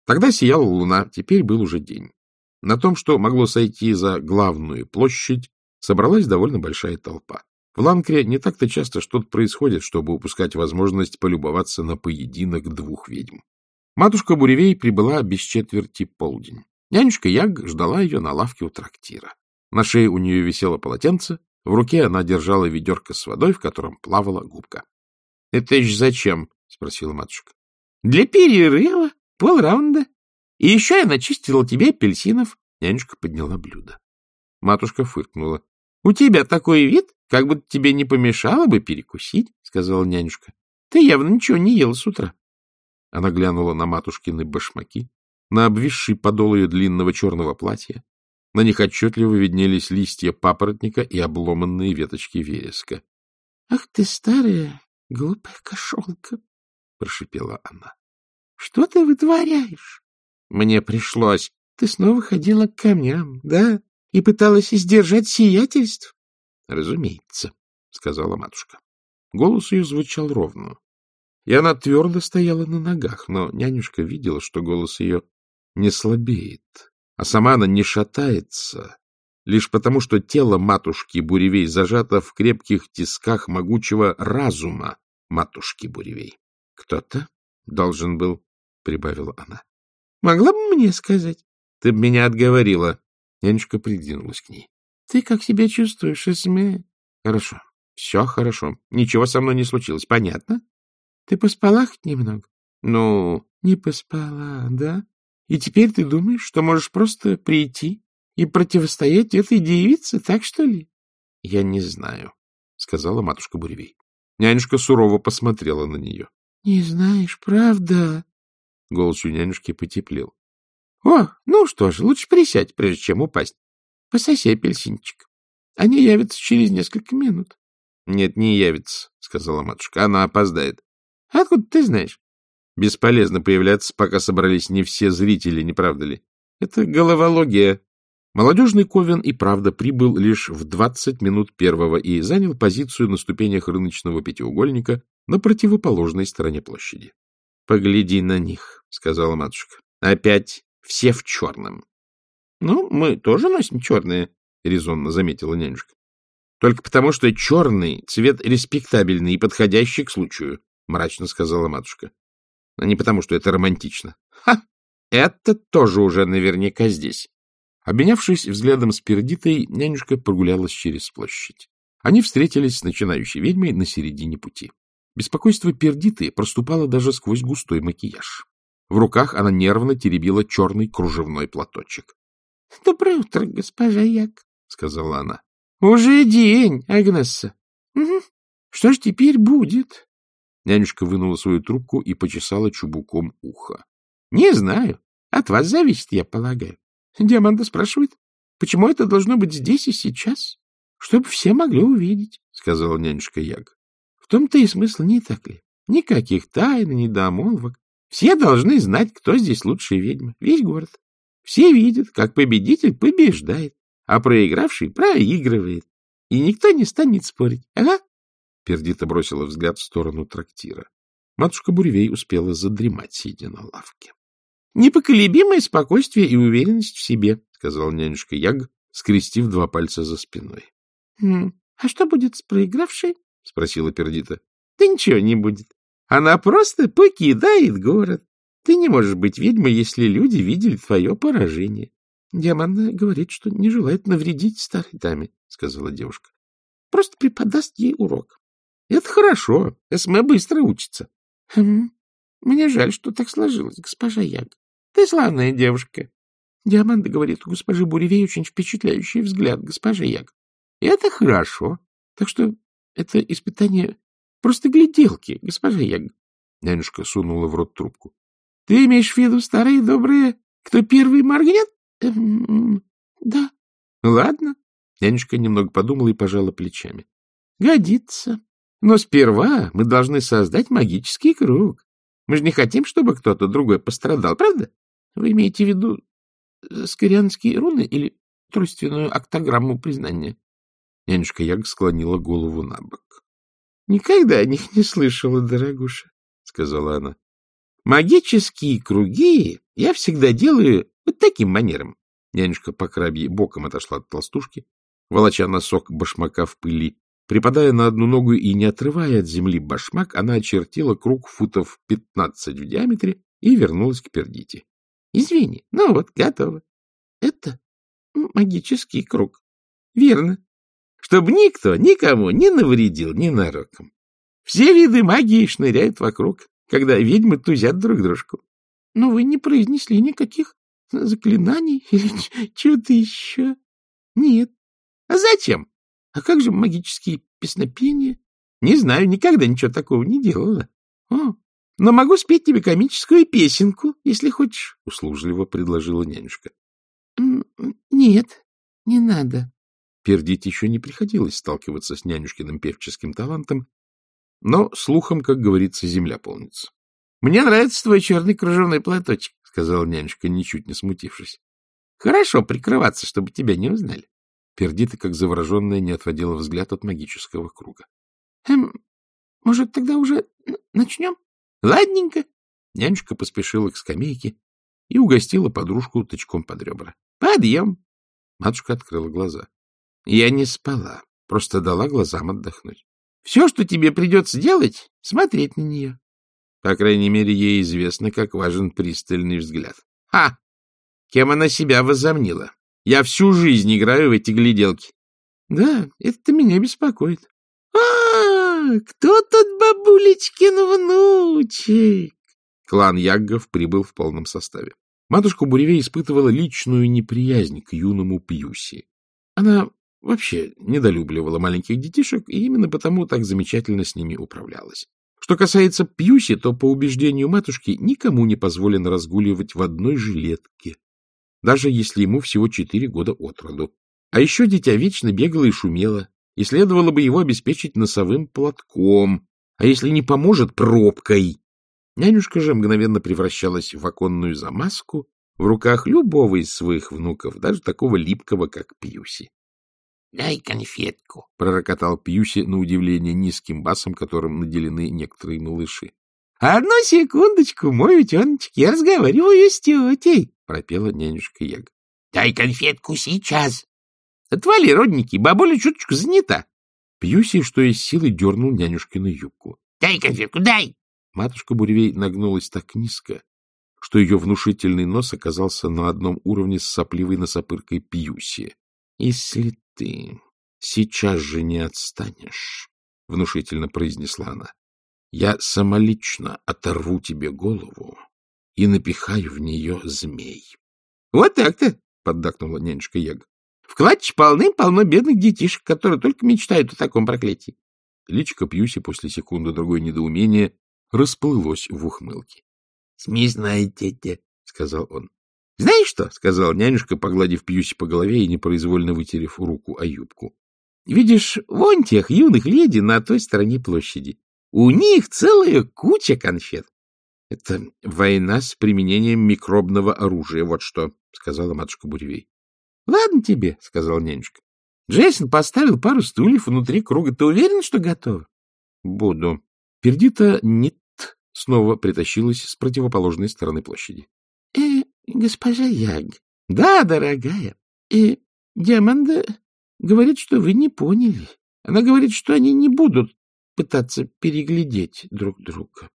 Тогда сияла луна, теперь был уже день. На том, что могло сойти за главную площадь, собралась довольно большая толпа. В Ланкре не так-то часто что-то происходит, чтобы упускать возможность полюбоваться на поединок двух ведьм. Матушка Буревей прибыла без четверти полдень. Нянюшка Яг ждала ее на лавке у трактира. На шее у нее висело полотенце, в руке она держала ведерко с водой, в котором плавала губка. — Это еще зачем? — спросила матушка. — Для перерыва, полраунда. И еще я начистила тебе апельсинов. Нянюшка подняла блюдо. Матушка фыркнула. — У тебя такой вид, как будто тебе не помешало бы перекусить, — сказала нянюшка. — Ты явно ничего не ела с утра. Она глянула на матушкины башмаки, на обвисший подол ее длинного черного платья. На них отчетливо виднелись листья папоротника и обломанные веточки вереска. — Ах ты, старая глупая кошелка! — прошипела она. — Что ты вытворяешь? — Мне пришлось. Ты снова ходила к камням, да? И пыталась сдержать сиятельств? — Разумеется, — сказала матушка. Голос ее звучал ровно. И она твердо стояла на ногах, но нянюшка видела, что голос ее не слабеет, а сама она не шатается, лишь потому, что тело матушки Буревей зажато в крепких тисках могучего разума матушки Буревей. — Кто-то должен был, — прибавила она. — Могла бы мне сказать? Ты бы меня отговорила. Нянюшка придвинулась к ней. — Ты как себя чувствуешь, Эсме? — Хорошо, все хорошо. Ничего со мной не случилось, понятно? — Ты поспала хоть немного? — Ну, не поспала, да? И теперь ты думаешь, что можешь просто прийти и противостоять этой девице, так что ли? — Я не знаю, — сказала матушка Буревей. Нянюшка сурово посмотрела на нее. — Не знаешь, правда? Голос у нянюшки потеплел. — О, ну что ж, лучше присядь, прежде чем упасть. Пососи апельсинчик. Они явятся через несколько минут. — Нет, не явится, — сказала матушка. — Она опоздает. — Откуда ты знаешь? — Бесполезно появляться, пока собрались не все зрители, не правда ли? Это головология. Молодежный ковен и правда прибыл лишь в 20 минут первого и занял позицию на ступенях рыночного пятиугольника на противоположной стороне площади. — Погляди на них, — сказала матушка. — Опять все в черном. — Ну, мы тоже носим черные, — резонно заметила нянюшка. — Только потому, что черный цвет респектабельный и подходящий к случаю, — мрачно сказала матушка. — А не потому, что это романтично. — Ха! Это тоже уже наверняка здесь. Обменявшись взглядом с Пердитой, нянюшка прогулялась через площадь. Они встретились с начинающей ведьмой на середине пути. Беспокойство Пердиты проступало даже сквозь густой макияж. В руках она нервно теребила черный кружевной платочек. — Доброе утро, госпожа Яг, — сказала она. — Уже день, Агнесса. Угу. Что ж теперь будет? Нянюшка вынула свою трубку и почесала чубуком ухо. — Не знаю. От вас зависит, я полагаю. Диаманда спрашивает, почему это должно быть здесь и сейчас? Чтобы все могли увидеть, — сказала нянюшка Яг. — В том-то и смысл, не так ли? Никаких тайн, недомолвок. Все должны знать, кто здесь лучшая ведьма. Весь город. Все видят, как победитель побеждает, а проигравший проигрывает. И никто не станет спорить. Ага. Пердита бросила взгляд в сторону трактира. Матушка Буревей успела задремать, сидя на лавке. — Непоколебимое спокойствие и уверенность в себе, — сказал нянюшка Яг, скрестив два пальца за спиной. — А что будет с проигравшей? — спросила Пердита. — Да ничего не будет. Она просто покидает город. Ты не можешь быть ведьмой, если люди видели твое поражение. — Диаманда говорит, что не желает навредить старой даме, — сказала девушка. — Просто преподаст ей урок. — Это хорошо. Эсме быстро учится. — Мне жаль, что так сложилось, госпожа Яг. Ты славная девушка. Диаманда говорит, у госпожи Буревей очень впечатляющий взгляд, госпожа Яг. И это хорошо. Так что это испытание просто гляделки, госпожа Яг. Нянюшка сунула в рот трубку. — Ты имеешь в виду старые добрые, кто первый моргнет? — Да. — Ладно. Нянюшка немного подумала и пожала плечами. — Годится. Но сперва мы должны создать магический круг. Мы же не хотим, чтобы кто-то другой пострадал, правда? Вы имеете в виду скорианские руны или тройственную октограмму признания? Нянюшка Яг склонила голову на бок. — Никогда о них не слышала, дорогуша, — сказала она. Магические круги я всегда делаю вот таким манером. Нянюшка по крабье боком отошла от толстушки, волоча носок башмака в пыли. Припадая на одну ногу и не отрывая от земли башмак, она очертила круг футов 15 в диаметре и вернулась к Пердите. — Извини, ну вот, готово. Это магический круг. Верно. Чтобы никто никому не навредил ненароком. Все виды магии шныряют вокруг, когда ведьмы тузят друг дружку. Но вы не произнесли никаких заклинаний или чего-то еще. Нет. А зачем? А как же магические песнопения? Не знаю, никогда ничего такого не делала. Но могу спеть тебе комическую песенку, если хочешь, — услужливо предложила нянюшка. — Нет, не надо. Пердите еще не приходилось сталкиваться с нянюшкиным певческим талантом, но слухом, как говорится, земля полнится. — Мне нравится твой черный кружевной платочек, — сказала нянюшка, ничуть не смутившись. — Хорошо прикрываться, чтобы тебя не узнали. Пердита, как завороженная, не отводила взгляд от магического круга. — Может, тогда уже начнем? — Ладненько. Нянюшка поспешила к скамейке и угостила подружку тычком под ребра. — Подъем. Матушка открыла глаза. — Я не спала, просто дала глазам отдохнуть. Все, что тебе придется делать, — смотреть на нее. По крайней мере, ей известно, как важен пристальный взгляд. Ха! Кем она себя возомнила? Я всю жизнь играю в эти гляделки. Да, это меня беспокоит. Кто тут бабулечкин внучек? Клан Яггов прибыл в полном составе. Матушка Буревей испытывала личную неприязнь к юному Пьюси. Она вообще недолюбливала маленьких детишек и именно потому так замечательно с ними управлялась. Что касается Пьюси, то, по убеждению матушки, никому не позволено разгуливать в одной жилетке, даже если ему всего 4 года от роду. А еще дитя вечно бегало и шумело, и следовало бы его обеспечить носовым платком, а если не поможет, пробкой. Нянюшка же мгновенно превращалась в оконную замазку в руках любого из своих внуков, даже такого липкого, как Пьюси. — Дай конфетку, — пророкотал Пьюси на удивление низким басом, которым наделены некоторые малыши. — Одну секундочку, мой утеночек, я разговариваю с тетей, — пропела нянюшка Яга. — Дай конфетку сейчас. — Отвали, родненький, бабуля чуточку занята. Пьюси, что из силы, дернул нянюшкину юбку. — Дай конфетку, дай! Матушка Буревей нагнулась так низко, что ее внушительный нос оказался на одном уровне с сопливой носопыркой Пьюси. — Если ты сейчас же не отстанешь, — внушительно произнесла она, — я самолично оторву тебе голову и напихаю в нее змей. — Вот так-то, — поддакнула нянюшка Яга. — В клатче полным-полно бедных детишек, которые только мечтают о таком проклятии. Личико Пьюси после секунды-другой недоумения расплылось в ухмылке. — Смешная тетя, — сказал он. — Знаешь что? — сказал нянюшка, погладив Пьюси по голове и непроизвольно вытерев руку о юбку. — Видишь, вон тех юных леди на той стороне площади. У них целая куча конфет. — Это война с применением микробного оружия, вот что, — сказала матушка Буревей. — Ладно тебе, — сказал нянюшка. — Джейсон поставил пару стульев внутри круга. Ты уверен, что готов? — Буду. Пердита нет снова притащилась с противоположной стороны площади. — Госпожа Яг. — Да, дорогая. Диаманда говорит, что вы не поняли. Она говорит, что они не будут пытаться переглядеть друг друга.